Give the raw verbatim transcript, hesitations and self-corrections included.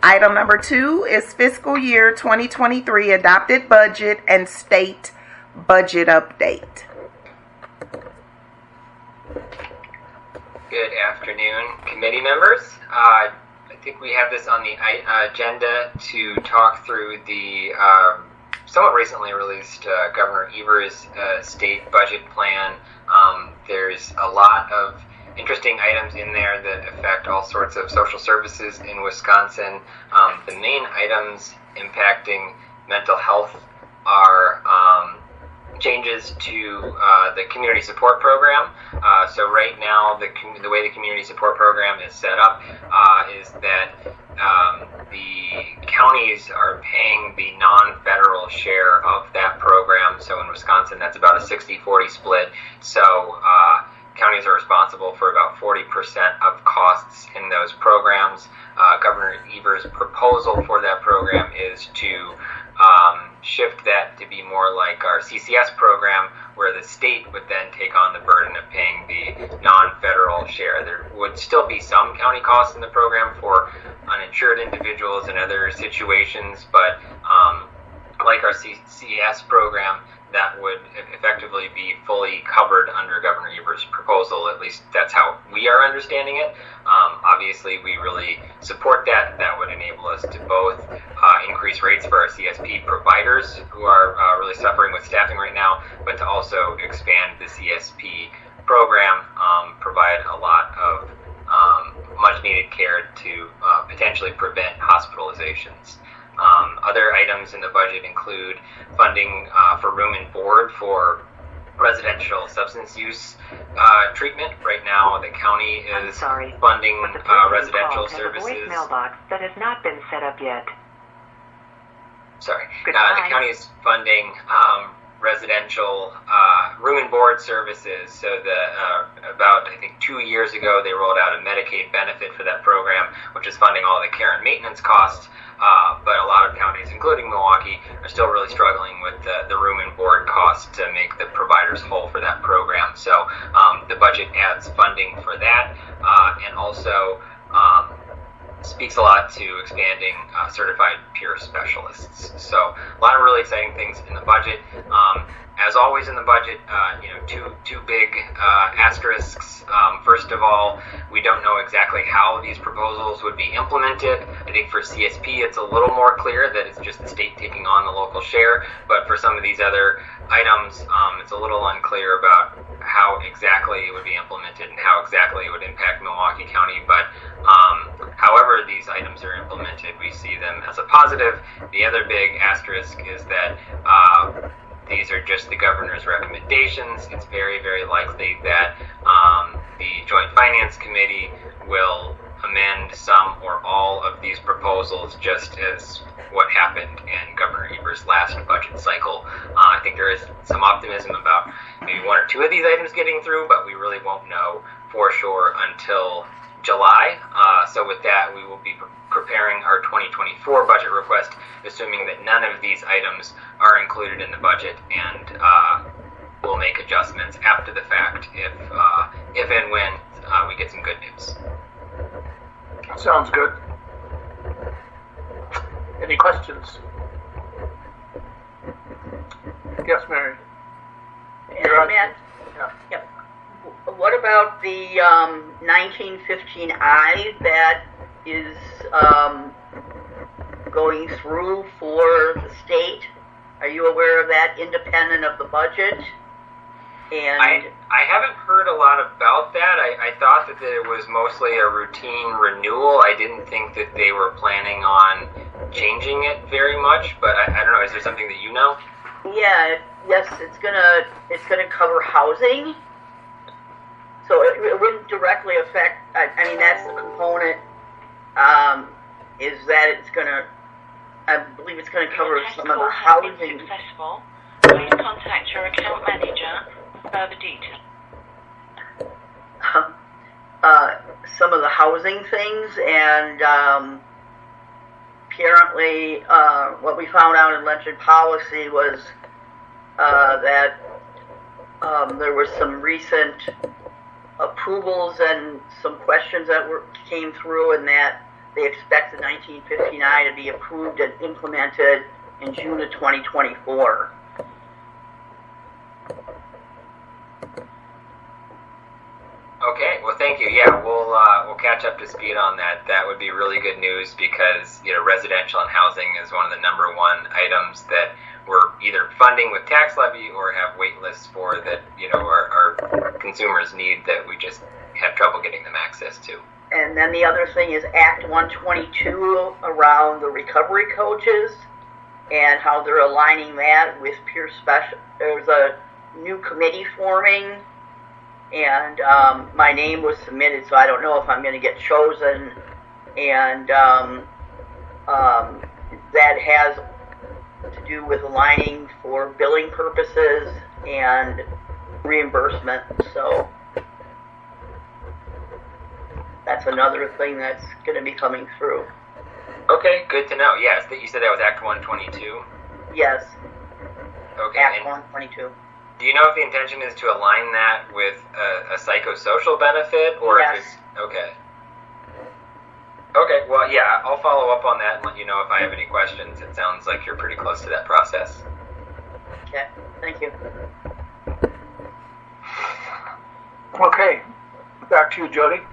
Item number two is fiscal year twenty twenty-three adopted budget and state budget update. Good afternoon, committee members. Uh, I think we have this on the uh, agenda to talk through the um, somewhat recently released uh, Governor Evers' uh, state budget plan. Um, there's a lot of interesting items in there that affect all sorts of social services in Wisconsin. Um, the main items impacting mental health are um, changes to uh, the community support program. Uh, so right now, the com- the way the community support program is set up uh, is that um, the counties are paying the non-federal share of that program. So in Wisconsin, that's about a sixty forty split. So uh, counties are responsible for about forty percent of costs in those programs. Uh, Governor Evers' proposal for that program is to um, shift that to be more like our C C S program, where the state would then take on the burden of paying the non-federal share. There would still be some county costs in the program for uninsured individuals and other situations, but um, like our C C S program, that would effectively be fully covered under Governor Evers' proposal. At least that's how we are understanding it. Um, obviously, we really support that. That would enable us to both uh, increase rates for our C S P providers who are uh, really suffering with staffing right now, but to also expand the C S P program, um, provide a lot of um, much-needed care to uh, potentially prevent hospitalizations. Um, other items in the budget include funding uh, for room and board for residential substance use uh, treatment. Right now, the county is sorry, funding uh, residential services. Has a voicemail box that has not been set up yet. Sorry, uh, the county is funding um, residential uh, room and board services. So the uh, about I think two years ago they rolled out a Medicaid benefit for that program, which is funding all the care and maintenance costs. Uh, but a lot of counties, including Milwaukee, are still really struggling with the, the room and board costs to make the providers whole for that program. So um, the budget adds funding for that, uh, and also um, speaks a lot to expanding uh, certified peer specialists. So a lot of really exciting things in the budget. Um, as always in the budget, uh, you know, two two big uh, asterisks. Um, first of all, we don't know exactly how these proposals would be implemented. I think for C S P, it's a little more clear that it's just the state taking on the local share. But for some of these other items, um, it's a little unclear about how exactly it would be implemented and how exactly it would impact Milwaukee County. But um, however these items are implemented, we see them as a positive. The other big asterisk is that uh, these are just the governor's recommendations. It's very, very likely that um, the Joint Finance Committee will amend some or all of these proposals, just as what happened in Governor Evers' last budget cycle. Uh, I think there is some optimism about maybe one or two of these items getting through, but we really won't know for sure until July. Uh, so with that, we will be pre- preparing our twenty twenty-four budget request, assuming that none of these items are included in the budget, and uh, we'll make adjustments after the fact if, uh, if and when uh, we get some good news. Sounds good. Any questions? Yes, Mary. You're on. Matt? Yeah. Yep. What about the um, nineteen fifteen I that is um, going through for the state? Are you aware of that, independent of the budget? And I, I haven't heard a lot about that. I, I thought that it was mostly a routine renewal. I didn't think that they were planning on changing it very much, but I, I don't know. Is there something that you know? Yeah, yes, it's gonna it's gonna cover housing. So it, it wouldn't directly affect. I, I mean, that's the component. Um, is that it's gonna? I believe it's gonna cover some of the housing. Successful. Please contact your account manager for further details. Uh, some of the housing things, and um, apparently, uh, what we found out in legend policy was uh, that um, there were some recent approvals and some questions that were came through, and that they expect the nineteen fifteen I to be approved and implemented in June of twenty twenty-four. Okay, well, thank you. Yeah, we'll uh, we'll catch up to speed on that. That would be really good news because you know residential and housing is one of the number one items that we're either funding with tax levy or have wait lists for that you know our, our consumers need that we just have trouble getting them access to. And then the other thing is Act one twenty-two around the recovery coaches and how they're aligning that with peer special. There's a new committee forming. And um, my name was submitted, so I don't know if I'm going to get chosen. And um, um, that has to do with aligning for billing purposes and reimbursement. So that's another thing that's going to be coming through. Okay, good to know. Yes, that you said that was Act one twenty-two? Yes. Okay. Act one twenty-two. Do you know if the intention is to align that with a, a psychosocial benefit, or yes. if it's okay? Okay, well, yeah, I'll follow up on that and let you know if I have any questions. It sounds like you're pretty close to that process. Okay, thank you. Okay, back to you, Jody.